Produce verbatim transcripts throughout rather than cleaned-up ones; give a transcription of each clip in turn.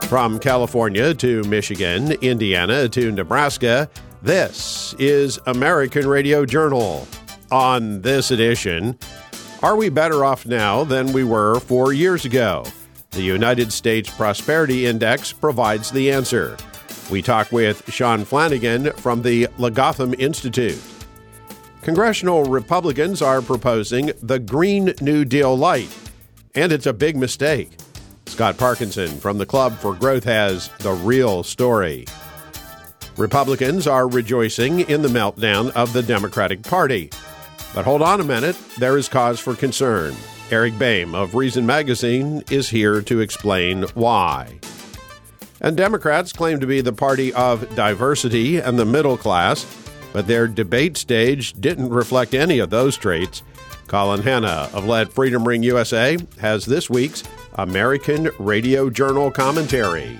From California to Michigan, Indiana to Nebraska, this is American Radio Journal. On this edition, are we better off now than we were four years ago? The United States Prosperity Index provides the answer. We talk with Sean Flanagan from the Legotham Institute. Congressional Republicans are proposing the Green New Deal Light, and it's a big mistake. Scott Parkinson from the Club for Growth has the real story. Republicans are rejoicing in the meltdown of the Democratic Party. But hold on a minute, there is cause for concern. Eric Boehm of Reason Magazine is here to explain why. And Democrats claim to be the party of diversity and the middle class, but their debate stage didn't reflect any of those traits. Colin Hanna of Let Freedom Ring U S A has this week's American Radio Journal commentary.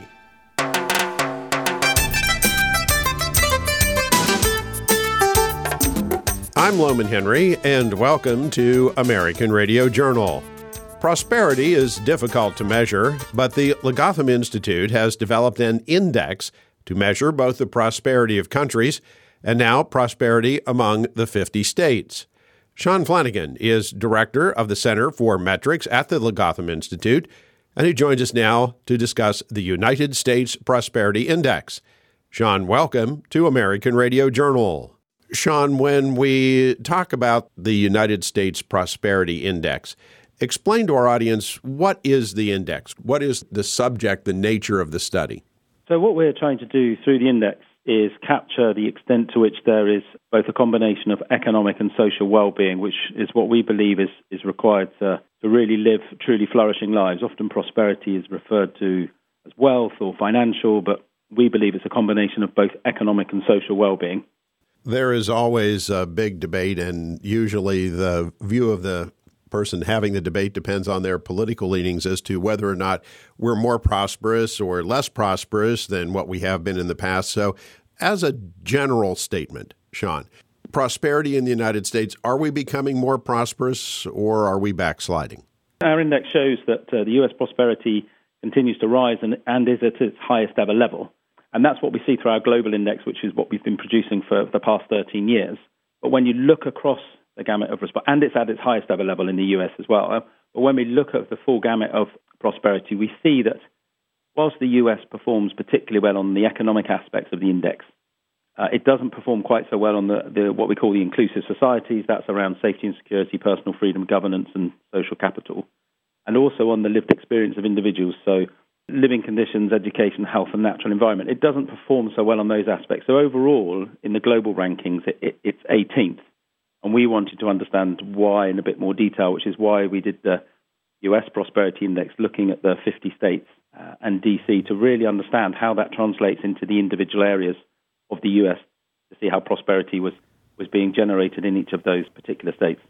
I'm Loman Henry, and welcome to American Radio Journal. Prosperity is difficult to measure, but the Legotham Institute has developed an index to measure both the prosperity of countries and now prosperity among the fifty states. Sean Flanagan is director of the Center for Metrics at the Legotham Institute, and he joins us now to discuss the United States Prosperity Index. Sean, welcome to American Radio Journal. Sean, when we talk about the United States Prosperity Index, explain to our audience, what is the index? What is the subject, the nature of the study? So what we're trying to do through the index is capture the extent to which there is both a combination of economic and social well-being, which is what we believe is, is required to, to really live truly flourishing lives. Often prosperity is referred to as wealth or financial, but we believe it's a combination of both economic and social well-being. There is always a big debate, and usually the view of the person having the debate depends on their political leanings as to whether or not we're more prosperous or less prosperous than what we have been in the past. So as a general statement, Sean, prosperity in the United States, are we becoming more prosperous or are we backsliding? Our index shows that uh, the U S prosperity continues to rise and, and is at its highest ever level. And that's what we see through our global index, which is what we've been producing for the past thirteen years. But when you look across the gamut of response, and it's at its highest ever level in the U S as well. But when we look at the full gamut of prosperity, we see that whilst the U S performs particularly well on the economic aspects of the index, uh, it doesn't perform quite so well on the, the what we call the inclusive societies. That's around safety and security, personal freedom, governance, and social capital, and also on the lived experience of individuals. So living conditions, education, health, and natural environment. It doesn't perform so well on those aspects. So overall, in the global rankings, it, it, it's eighteenth. And we wanted to understand why in a bit more detail, which is why we did the U S Prosperity Index, looking at the fifty states uh, and D C to really understand how that translates into the individual areas of the U S, to see how prosperity was, was being generated in each of those particular states.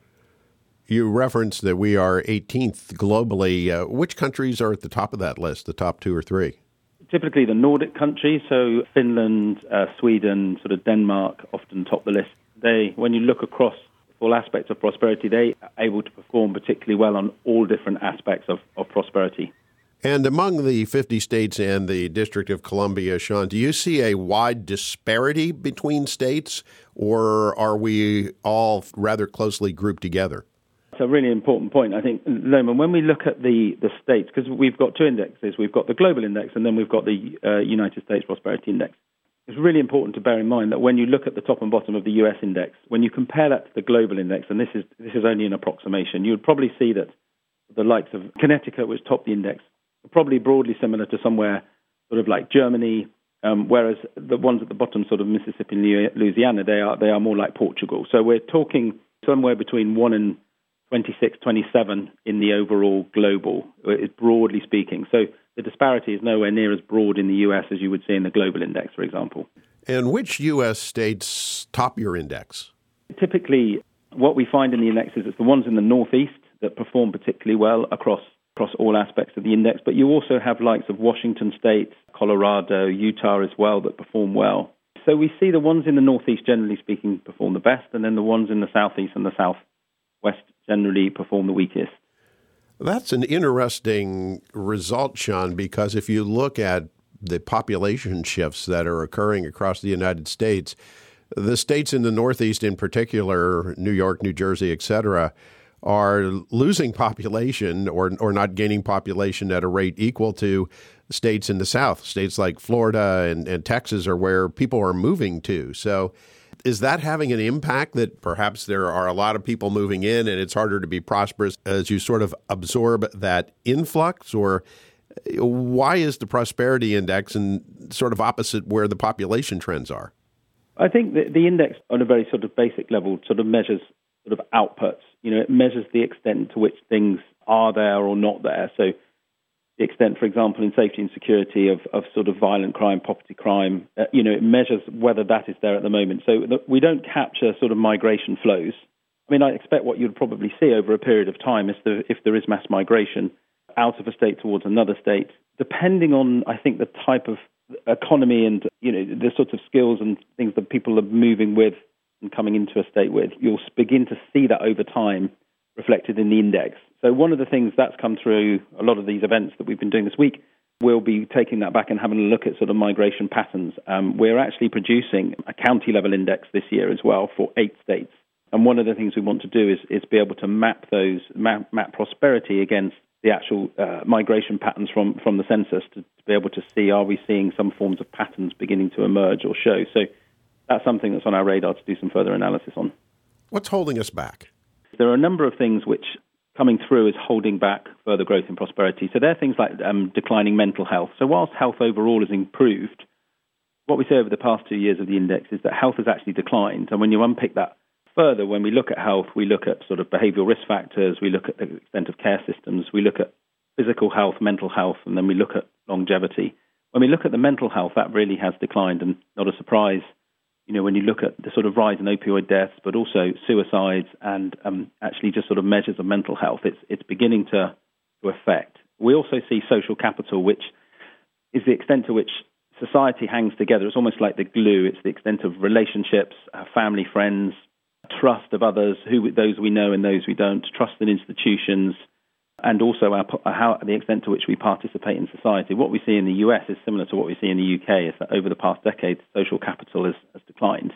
You referenced that we are eighteenth globally. Uh, which countries are at the top of that list, the top two or three? Typically the Nordic countries, so Finland, uh, Sweden, sort of Denmark often top the list. They, when you look across all aspects of prosperity, they are able to perform particularly well on all different aspects of, of prosperity. And among the fifty states and the District of Columbia, Sean, do you see a wide disparity between states, or are we all rather closely grouped together? It's a really important point, I think, Loman. When we look at the, the states, because we've got two indexes, we've got the global index and then we've got the uh, United States Prosperity Index. It's really important to bear in mind that when you look at the top and bottom of the U S index, when you compare that to the global index, and this is this is only an approximation, you would probably see that the likes of Connecticut, which topped the index, are probably broadly similar to somewhere sort of like Germany, um, whereas the ones at the bottom, sort of Mississippi and Louisiana, they are they are more like Portugal. So we're talking somewhere between one and twenty-six, twenty-seven in the overall global, broadly speaking. So the disparity is nowhere near as broad in the U S as you would see in the global index, for example. And which U S states top your index? Typically, what we find in the index is it's the ones in the Northeast that perform particularly well across across all aspects of the index. But you also have likes of Washington State, Colorado, Utah as well that perform well. So we see the ones in the Northeast, generally speaking, perform the best, and then the ones in the Southeast and the Southwest generally perform the weakest. That's an interesting result, Sean, because if you look at the population shifts that are occurring across the United States, the states in the Northeast in particular, New York, New Jersey, et cetera, are losing population or or not gaining population at a rate equal to states in the South. States like Florida and, and Texas are where people are moving to. So is that having an impact that perhaps there are a lot of people moving in and it's harder to be prosperous as you sort of absorb that influx? Or why is the prosperity index and sort of opposite where the population trends are? I think that the index on a very sort of basic level sort of measures sort of outputs. You know, it measures the extent to which things are there or not there. So the extent, for example, in safety and security of, of sort of violent crime, property crime, uh, you know, it measures whether that is there at the moment. So the, we don't capture sort of migration flows. I mean, I expect what you'd probably see over a period of time is the, if there is mass migration out of a state towards another state, depending on, I think, the type of economy and, you know, the sorts of skills and things that people are moving with and coming into a state with, you'll begin to see that over time reflected in the index. So one of the things that's come through a lot of these events that we've been doing this week, we'll be taking that back and having a look at sort of migration patterns. Um, we're actually producing a county-level index this year as well for eight states. And one of the things we want to do is, is be able to map those, map, map prosperity against the actual uh, migration patterns from, from the census to, to be able to see, are we seeing some forms of patterns beginning to emerge or show? So that's something that's on our radar to do some further analysis on. What's holding us back? There are a number of things which coming through is holding back further growth in prosperity. So there are things like um, declining mental health. So whilst health overall has improved, what we say over the past two years of the index is that health has actually declined. And when you unpick that further, when we look at health, we look at sort of behavioral risk factors, we look at the extent of care systems, we look at physical health, mental health, and then we look at longevity. When we look at the mental health, that really has declined, and not a surprise. You know, when you look at the sort of rise in opioid deaths, but also suicides and um, actually just sort of measures of mental health, it's it's beginning to, to affect. We also see social capital, which is the extent to which society hangs together. It's almost like the glue. It's the extent of relationships, uh, family, friends, trust of others, who those we know and those we don't, trust in institutions, and also our, how the extent to which we participate in society. What we see in the U S is similar to what we see in the U K, is that over the past decade, social capital has, has declined.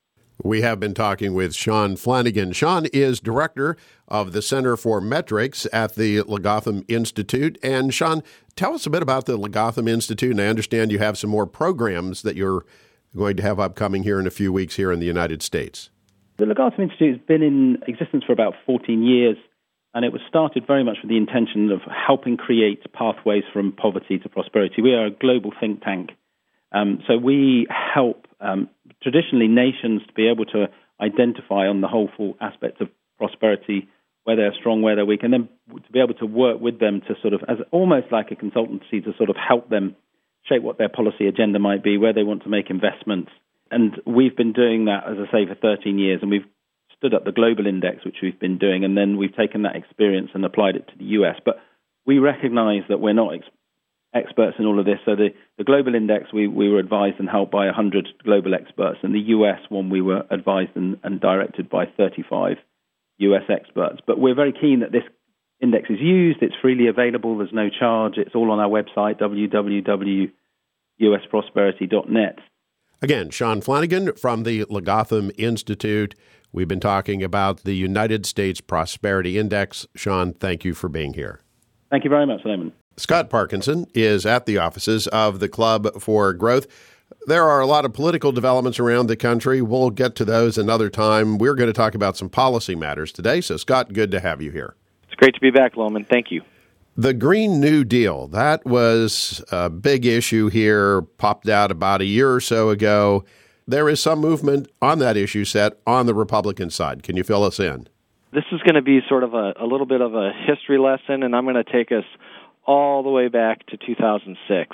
We have been talking with Sean Flanagan. Sean is director of the Center for Metrics at the Legotham Institute. And Sean, tell us a bit about the Legotham Institute. And I understand you have some more programs that you're going to have upcoming here in a few weeks here in the United States. The Legotham Institute has been in existence for about fourteen years. And it was started very much with the intention of helping create pathways from poverty to prosperity. We are a global think tank. Um, so we help um, traditionally nations to be able to identify on the whole full aspects of prosperity, where they're strong, where they're weak, and then to be able to work with them to sort of, as almost like a consultancy, to sort of help them shape what their policy agenda might be, where they want to make investments. And we've been doing that, as I say, for thirteen years, and we've stood up the global index, which we've been doing, and then we've taken that experience and applied it to the U S. But we recognize that we're not ex- experts in all of this. So the, the global index, we, we were advised and helped by one hundred global experts, and the U S one, we were advised and, and directed by thirty-five U S experts. But we're very keen that this index is used. It's freely available. There's no charge. It's all on our website, w w w dot u s prosperity dot net. Again, Sean Flanagan from the Legotham Institute. We've been talking about the United States Prosperity Index. Sean, thank you for being here. Thank you very much, Simon. Scott Parkinson is at the offices of the Club for Growth. There are a lot of political developments around the country. We'll get to those another time. We're going to talk about some policy matters today. So, Scott, good to have you here. It's great to be back, Loman. Thank you. The Green New Deal, that was a big issue here, popped out about a year or so ago. There is some movement on that issue set on the Republican side. Can you fill us in? This is going to be sort of a, a little bit of a history lesson, and I'm going to take us all the way back to two thousand six.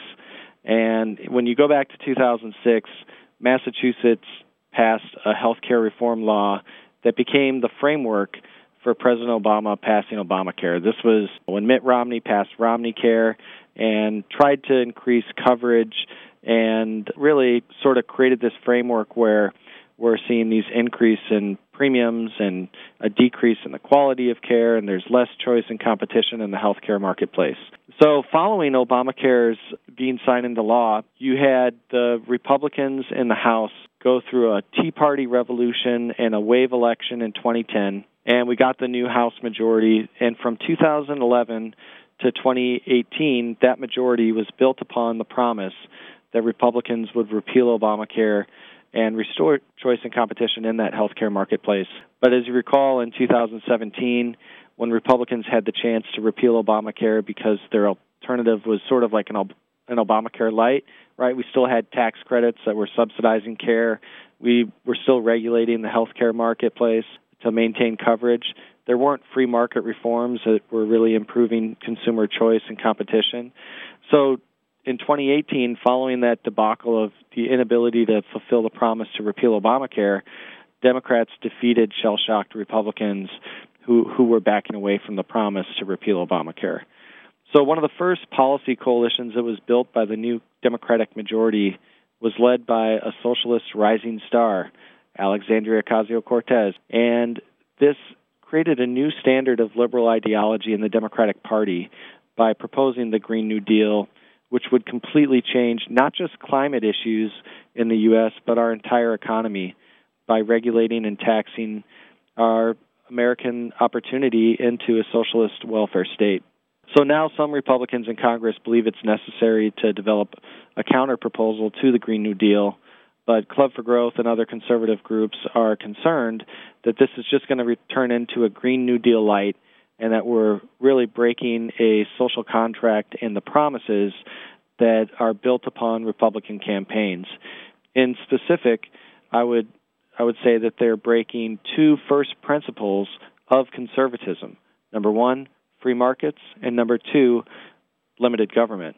And when you go back to two thousand six, Massachusetts passed a health care reform law that became the framework for President Obama passing Obamacare. This was when Mitt Romney passed Romneycare and tried to increase coverage and really sort of created this framework where we're seeing these increase in premiums and a decrease in the quality of care, and there's less choice and competition in the healthcare marketplace. So following Obamacare's being signed into law, you had the Republicans in the House go through a Tea Party revolution and a wave election in twenty ten, and we got the new House majority. And from two thousand eleven to twenty eighteen, that majority was built upon the promise that Republicans would repeal Obamacare and restore choice and competition in that healthcare marketplace. But as you recall, in two thousand seventeen, when Republicans had the chance to repeal Obamacare because their alternative was sort of like an, an Obamacare light, right? We still had tax credits that were subsidizing care. We were still regulating the healthcare marketplace to maintain coverage. There weren't free market reforms that were really improving consumer choice and competition. So in twenty eighteen, following that debacle of the inability to fulfill the promise to repeal Obamacare, Democrats defeated shell-shocked Republicans who, who were backing away from the promise to repeal Obamacare. So one of the first policy coalitions that was built by the new Democratic majority was led by a socialist rising star, Alexandria Ocasio-Cortez. And this created a new standard of liberal ideology in the Democratic Party by proposing the Green New Deal, which would completely change not just climate issues in the U S, but our entire economy by regulating and taxing our American opportunity into a socialist welfare state. So now some Republicans in Congress believe it's necessary to develop a counter-proposal to the Green New Deal, but Club for Growth and other conservative groups are concerned that this is just going to return into a Green New Deal light and that we're really breaking a social contract in the promises that are built upon Republican campaigns. In specific, I would I would say that they're breaking two first principles of conservatism. Number one, free markets, and number two, limited government.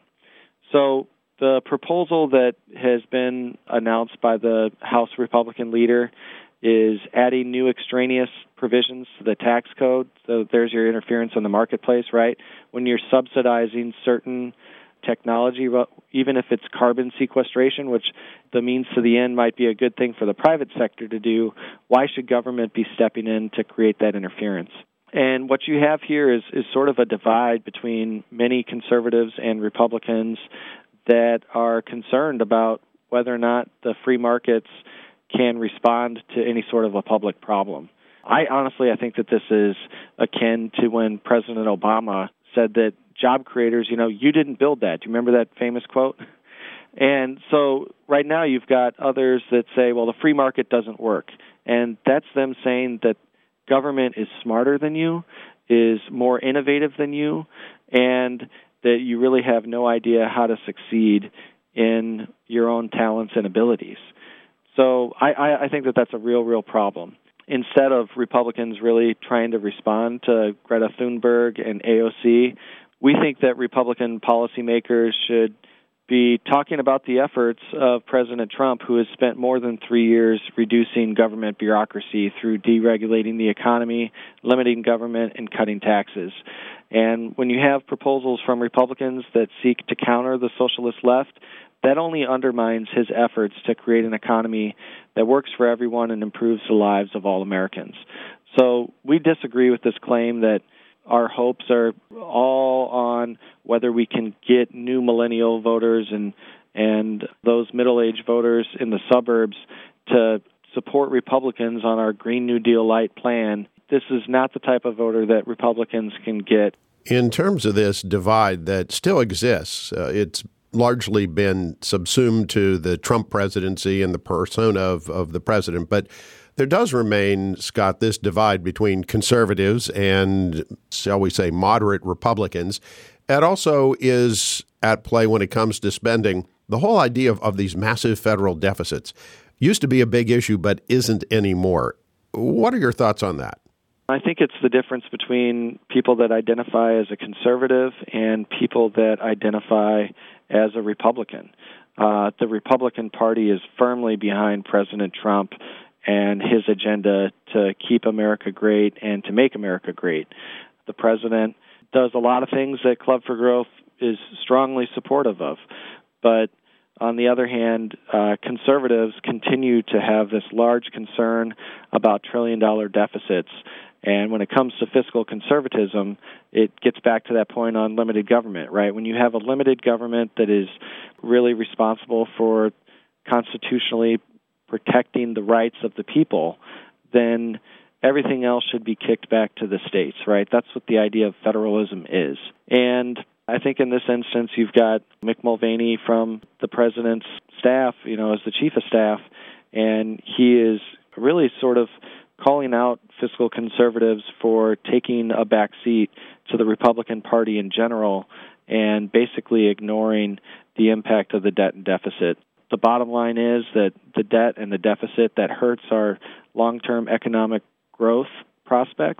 So the proposal that has been announced by the House Republican leader is adding new extraneous provisions to the tax code. So there's your interference in the marketplace, right? When you're subsidizing certain technology, even if it's carbon sequestration, which the means to the end might be a good thing for the private sector to do, why should government be stepping in to create that interference? And what you have here is, is sort of a divide between many conservatives and Republicans that are concerned about whether or not the free markets can respond to any sort of a public problem. I honestly, I think that this is akin to when President Obama said that job creators, you know, you didn't build that. Do you remember that famous quote? And so right now you've got others that say, well, the free market doesn't work. And that's them saying that government is smarter than you, is more innovative than you, and that you really have no idea how to succeed in your own talents and abilities. So I, I, I think that that's a real, real problem. Instead of Republicans really trying to respond to Greta Thunberg and A O C, we think that Republican policymakers should be talking about the efforts of President Trump, who has spent more than three years reducing government bureaucracy through deregulating the economy, limiting government, and cutting taxes. And when you have proposals from Republicans that seek to counter the socialist left, that only undermines his efforts to create an economy that works for everyone and improves the lives of all Americans. So we disagree with this claim that our hopes are all on whether we can get new millennial voters and and those middle-aged voters in the suburbs to support Republicans on our Green New Deal light plan. This is not the type of voter that Republicans can get. In terms of this divide that still exists, uh, it's largely been subsumed to the Trump presidency and the persona of, of the president. But there does remain, Scott, this divide between conservatives and, shall we say, moderate Republicans. It also is at play when it comes to spending. The whole idea of, of these massive federal deficits used to be a big issue, but isn't anymore. What are your thoughts on that? I think it's the difference between people that identify as a conservative and people that identify as a Republican. Uh, the Republican Party is firmly behind President Trump and his agenda to keep America great and to make America great. The president does a lot of things that Club for Growth is strongly supportive of, but On the other hand, uh, conservatives continue to have this large concern about trillion-dollar deficits. And when it comes to fiscal conservatism, it gets back to that point on limited government, right? When you have a limited government that is really responsible for constitutionally protecting the rights of the people, then everything else should be kicked back to the states, right? That's what the idea of federalism is. And I think in this instance, you've got Mick Mulvaney from the president's staff, you know, as the chief of staff, and he is really sort of calling out fiscal conservatives for taking a back seat to the Republican Party in general and basically ignoring the impact of the debt and deficit. The bottom line is that the debt and the deficit, that hurts our long-term economic growth prospects,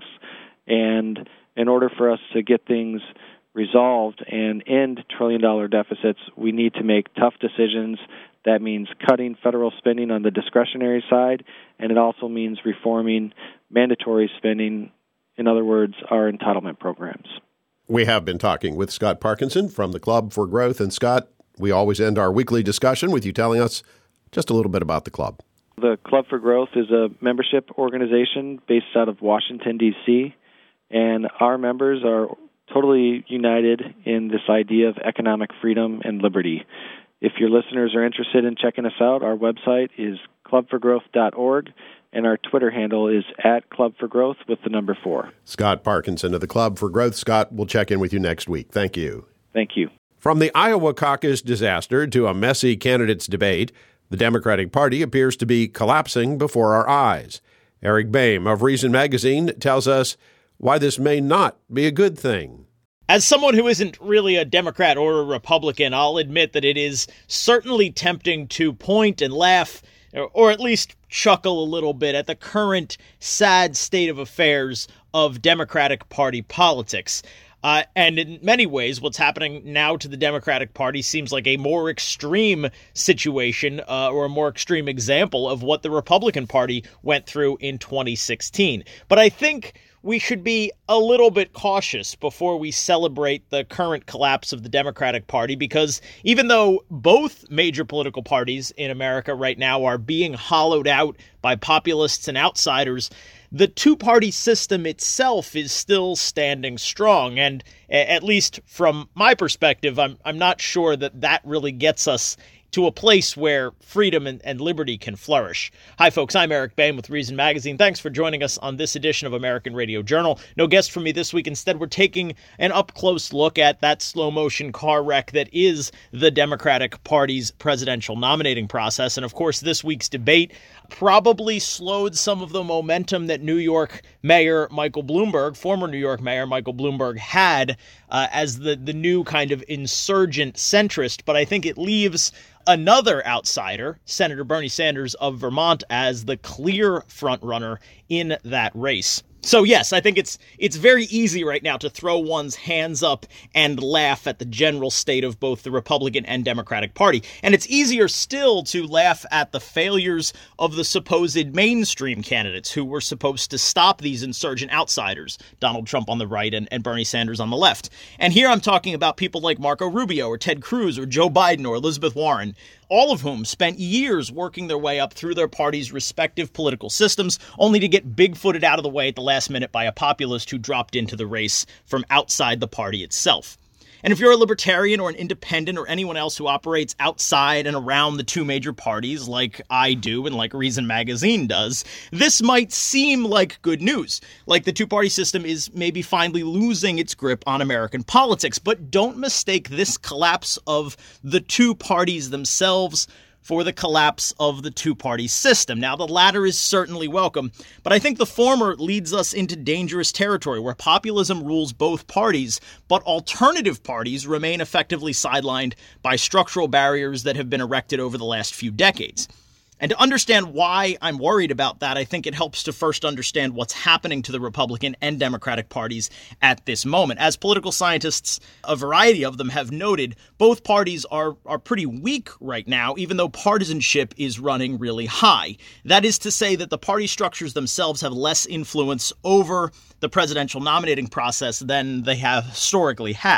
and in order for us to get things resolved and end trillion-dollar deficits, we need to make tough decisions. That means cutting federal spending on the discretionary side, and it also means reforming mandatory spending, in other words, our entitlement programs. We have been talking with Scott Parkinson from the Club for Growth. And Scott, we always end our weekly discussion with you telling us just a little bit about the club. The Club for Growth is a membership organization based out of Washington, D C, and our members are totally united in this idea of economic freedom and liberty. If your listeners are interested in checking us out, our website is club for growth dot org, and our Twitter handle is at Club for Growth with the number four. Scott Parkinson of the Club for Growth. Scott, we'll check in with you next week. Thank you. Thank you. From the Iowa caucus disaster to a messy candidates debate, the Democratic Party appears to be collapsing before our eyes. Eric Boehm of Reason Magazine tells us why this may not be a good thing. As someone who isn't really a Democrat or a Republican, I'll admit that it is certainly tempting to point and laugh, or at least chuckle a little bit at the current sad state of affairs of Democratic Party politics. Uh, and in many ways, what's happening now to the Democratic Party seems like a more extreme situation uh, or a more extreme example of what the Republican Party went through in twenty sixteen. But I think we should be a little bit cautious before we celebrate the current collapse of the Democratic Party, because even though both major political parties in America right now are being hollowed out by populists and outsiders, the two-party system itself is still standing strong, and at least from my perspective, I'm I'm not sure that that really gets us to a place where freedom and, and liberty can flourish. Hi, folks. I'm Eric Boehm with Reason Magazine. Thanks for joining us on this edition of American Radio Journal. No guest for me this week. Instead, we're taking an up-close look at that slow-motion car wreck that is the Democratic Party's presidential nominating process. And, of course, this week's debate probably slowed some of the momentum that New York Mayor Michael Bloomberg, former New York Mayor Michael Bloomberg, had uh, as the, the new kind of insurgent centrist. But I think it leaves another outsider, Senator Bernie Sanders of Vermont, as the clear frontrunner in that race. So yes, I think it's it's very easy right now to throw one's hands up and laugh at the general state of both the Republican and Democratic Party. And it's easier still to laugh at the failures of the supposed mainstream candidates who were supposed to stop these insurgent outsiders, Donald Trump on the right and, and Bernie Sanders on the left. And here I'm talking about people like Marco Rubio or Ted Cruz or Joe Biden or Elizabeth Warren, all of whom spent years working their way up through their party's respective political systems, only to get big-footed out of the way at the last minute by a populist who dropped into the race from outside the party itself. And if you're a libertarian or an independent or anyone else who operates outside and around the two major parties like I do and like Reason Magazine does, this might seem like good news. Like the two-party system is maybe finally losing its grip on American politics. But don't mistake this collapse of the two parties themselves for the collapse of the two-party system. Now, the latter is certainly welcome, but I think the former leads us into dangerous territory where populism rules both parties, but alternative parties remain effectively sidelined by structural barriers that have been erected over the last few decades. And to understand why I'm worried about that, I think it helps to first understand what's happening to the Republican and Democratic parties at this moment. As political scientists, a variety of them have noted, both parties are, are pretty weak right now, even though partisanship is running really high. That is to say that the party structures themselves have less influence over the presidential nominating process than they have historically have.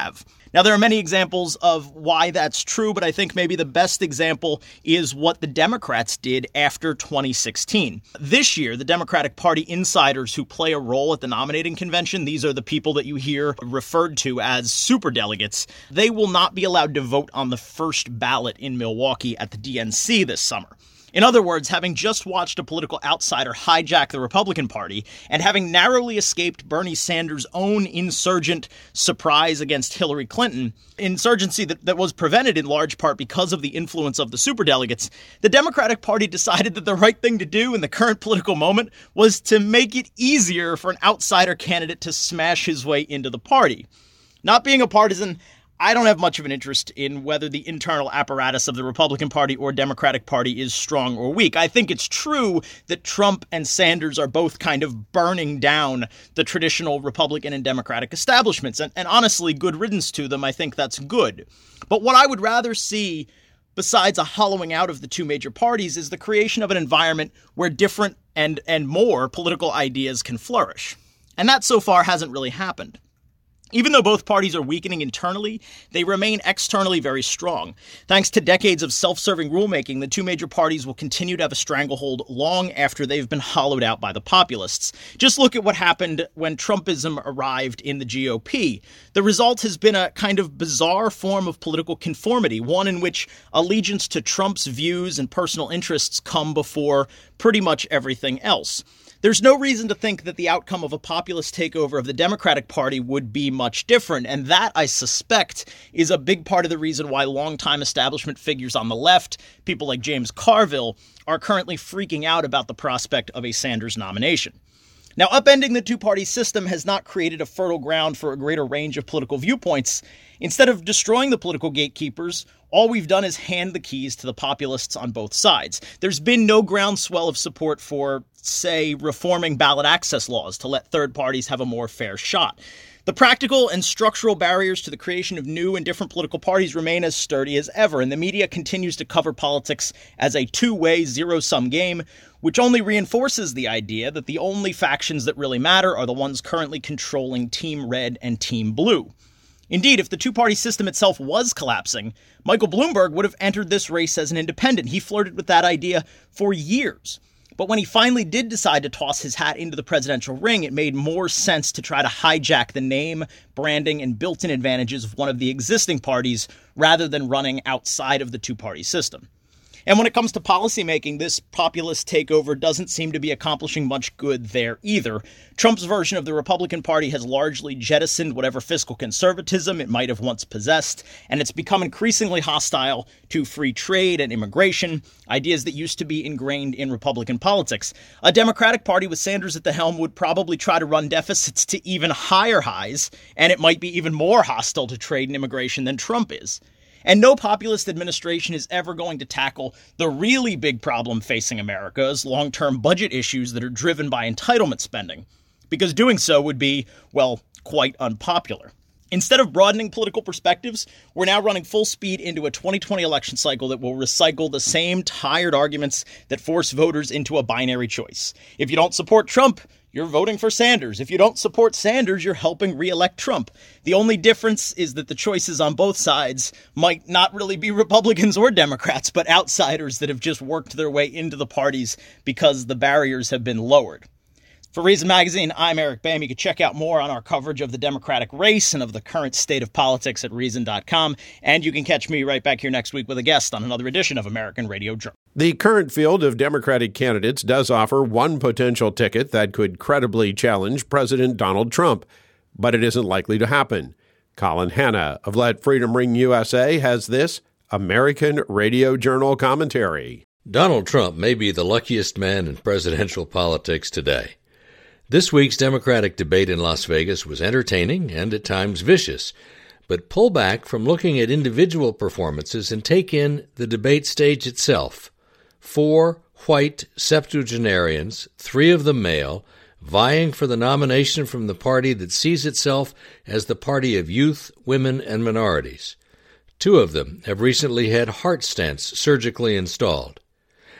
Now, there are many examples of why that's true, but I think maybe the best example is what the Democrats did after twenty sixteen. This year, the Democratic Party insiders who play a role at the nominating convention, these are the people that you hear referred to as superdelegates, they will not be allowed to vote on the first ballot in Milwaukee at the D N C this summer. In other words, having just watched a political outsider hijack the Republican Party and having narrowly escaped Bernie Sanders' own insurgent surprise against Hillary Clinton, insurgency that, that was prevented in large part because of the influence of the superdelegates, the Democratic Party decided that the right thing to do in the current political moment was to make it easier for an outsider candidate to smash his way into the party. Not being a partisan, I don't have much of an interest in whether the internal apparatus of the Republican Party or Democratic Party is strong or weak. I think it's true that Trump and Sanders are both kind of burning down the traditional Republican and Democratic establishments. And, and honestly, good riddance to them. I think that's good. But what I would rather see, besides a hollowing out of the two major parties, is the creation of an environment where different and, and more political ideas can flourish. And that so far hasn't really happened. Even though both parties are weakening internally, they remain externally very strong. Thanks to decades of self-serving rulemaking, the two major parties will continue to have a stranglehold long after they've been hollowed out by the populists. Just look at what happened when Trumpism arrived in the G O P. The result has been a kind of bizarre form of political conformity, one in which allegiance to Trump's views and personal interests come before pretty much everything else. There's no reason to think that the outcome of a populist takeover of the Democratic Party would be much different, and that, I suspect, is a big part of the reason why longtime establishment figures on the left, people like James Carville, are currently freaking out about the prospect of a Sanders nomination. Now, upending the two-party system has not created a fertile ground for a greater range of political viewpoints. Instead of destroying the political gatekeepers, all we've done is hand the keys to the populists on both sides. There's been no groundswell of support for, say, reforming ballot access laws to let third parties have a more fair shot. The practical and structural barriers to the creation of new and different political parties remain as sturdy as ever, and the media continues to cover politics as a two-way, zero-sum game, which only reinforces the idea that the only factions that really matter are the ones currently controlling Team Red and Team Blue. Indeed, if the two-party system itself was collapsing, Michael Bloomberg would have entered this race as an independent. He flirted with that idea for years. But when he finally did decide to toss his hat into the presidential ring, it made more sense to try to hijack the name, branding, and built-in advantages of one of the existing parties rather than running outside of the two-party system. And when it comes to policymaking, this populist takeover doesn't seem to be accomplishing much good there either. Trump's version of the Republican Party has largely jettisoned whatever fiscal conservatism it might have once possessed, and it's become increasingly hostile to free trade and immigration, ideas that used to be ingrained in Republican politics. A Democratic Party with Sanders at the helm would probably try to run deficits to even higher highs, and it might be even more hostile to trade and immigration than Trump is. And no populist administration is ever going to tackle the really big problem facing America's long-term budget issues that are driven by entitlement spending, because doing so would be, well, quite unpopular. Instead of broadening political perspectives, we're now running full speed into a twenty twenty election cycle that will recycle the same tired arguments that force voters into a binary choice. If you don't support Trump, you're voting for Sanders. If you don't support Sanders, you're helping re-elect Trump. The only difference is that the choices on both sides might not really be Republicans or Democrats, but outsiders that have just worked their way into the parties because the barriers have been lowered. For Reason Magazine, I'm Eric Bam. You can check out more on our coverage of the Democratic race and of the current state of politics at reason dot com. And you can catch me right back here next week with a guest on another edition of American Radio Journal. The current field of Democratic candidates does offer one potential ticket that could credibly challenge President Donald Trump, but it isn't likely to happen. Colin Hanna of Let Freedom Ring U S A has this American Radio Journal commentary. Donald Trump may be the luckiest man in presidential politics today. This week's Democratic debate in Las Vegas was entertaining and at times vicious, but pull back from looking at individual performances and take in the debate stage itself. Four white septuagenarians, three of them male, vying for the nomination from the party that sees itself as the party of youth, women, and minorities. Two of them have recently had heart stents surgically installed.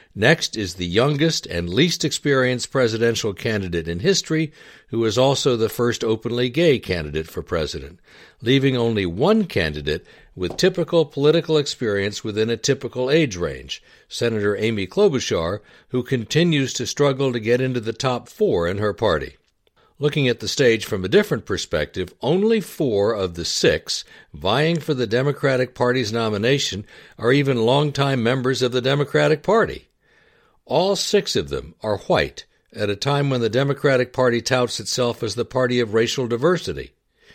Next is the youngest and least experienced presidential candidate in history, who is also the first openly gay candidate for president, leaving only one candidate with typical political experience within a typical age range, Senator Amy Klobuchar, who continues to struggle to get into the top four in her party. Looking at the stage from a different perspective, only four of the six vying for the Democratic Party's nomination are even longtime members of the Democratic Party. All six of them are white, at a time when the Democratic Party touts itself as the party of racial diversity.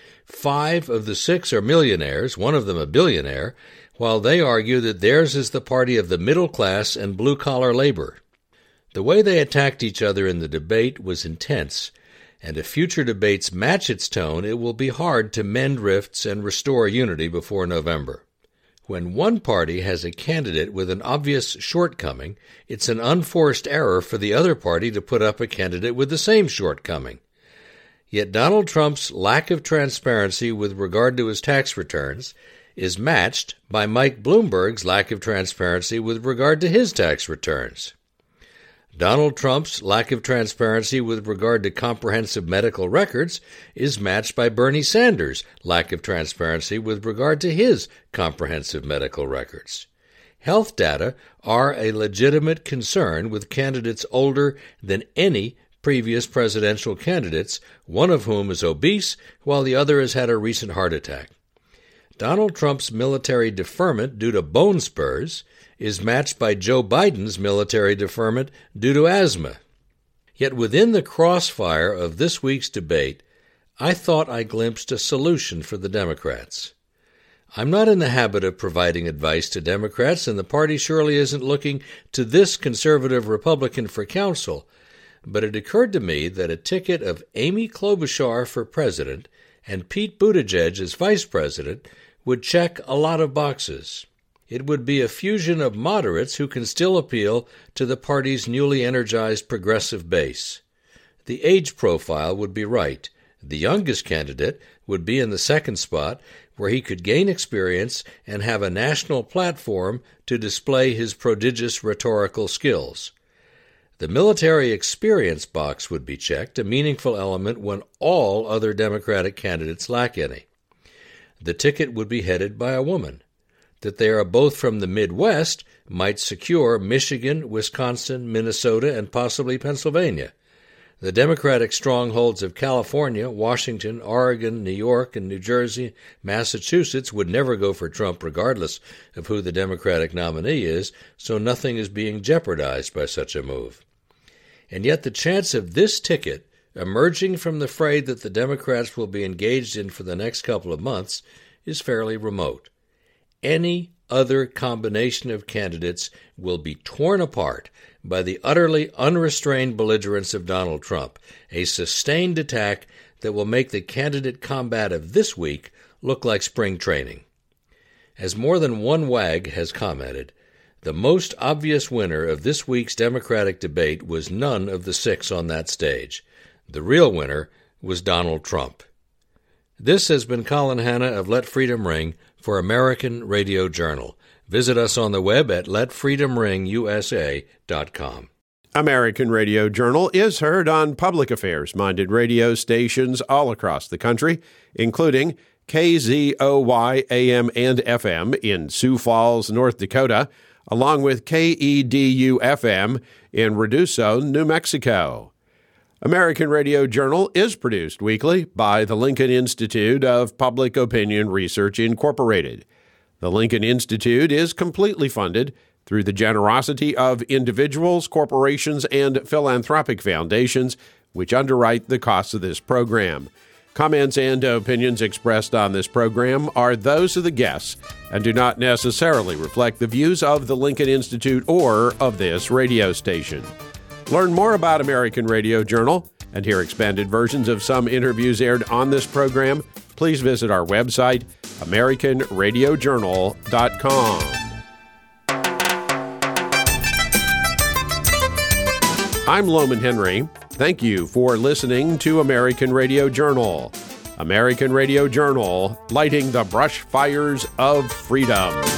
Five of the six are millionaires, one of them a billionaire, while they argue that theirs is the party of the middle class and blue-collar labor. The way they attacked each other in the debate was intense, and if future debates match its tone, it will be hard to mend rifts and restore unity before November. When one party has a candidate with an obvious shortcoming, it's an unforced error for the other party to put up a candidate with the same shortcoming. Yet Donald Trump's lack of transparency with regard to his tax returns is matched by Mike Bloomberg's lack of transparency with regard to his tax returns. Donald Trump's lack of transparency with regard to comprehensive medical records is matched by Bernie Sanders' lack of transparency with regard to his comprehensive medical records. Health data are a legitimate concern with candidates older than any previous presidential candidates, one of whom is obese, while the other has had a recent heart attack. Donald Trump's military deferment due to bone spurs is matched by Joe Biden's military deferment due to asthma. Yet within the crossfire of this week's debate, I thought I glimpsed a solution for the Democrats. I'm not in the habit of providing advice to Democrats, and the party surely isn't looking to this conservative Republican for counsel, but it occurred to me that a ticket of Amy Klobuchar for president and Pete Buttigieg as vice president would check a lot of boxes. It would be a fusion of moderates who can still appeal to the party's newly energized progressive base. The age profile would be right. The youngest candidate would be in the second spot, where he could gain experience and have a national platform to display his prodigious rhetorical skills. The military experience box would be checked, a meaningful element when all other Democratic candidates lack any. The ticket would be headed by a woman. That they are both from the Midwest might secure Michigan, Wisconsin, Minnesota, and possibly Pennsylvania. The Democratic strongholds of California, Washington, Oregon, New York, and New Jersey, Massachusetts would never go for Trump regardless of who the Democratic nominee is, so nothing is being jeopardized by such a move. And yet the chance of this ticket emerging from the fray that the Democrats will be engaged in for the next couple of months is fairly remote. Any other combination of candidates will be torn apart by the utterly unrestrained belligerence of Donald Trump, a sustained attack that will make the candidate combat of this week look like spring training. As more than one wag has commented, the most obvious winner of this week's Democratic debate was none of the six on that stage. The real winner was Donald Trump. This has been Colin Hanna of Let Freedom Ring for American Radio Journal. Visit us on the web at let freedom ring u s a dot com. American Radio Journal is heard on public affairs-minded radio stations all across the country, including K Z O Y A M and F M in Sioux Falls, North Dakota, along with K E D U F M in Reduso, New Mexico. American Radio Journal is produced weekly by the Lincoln Institute of Public Opinion Research, Incorporated. The Lincoln Institute is completely funded through the generosity of individuals, corporations, and philanthropic foundations, which underwrite the costs of this program. Comments and opinions expressed on this program are those of the guests and do not necessarily reflect the views of the Lincoln Institute or of this radio station. Learn more about American Radio Journal and hear expanded versions of some interviews aired on this program. Please visit our website, american radio journal dot com. I'm Loman Henry. Thank you for listening to American Radio Journal. American Radio Journal, lighting the brush fires of freedom.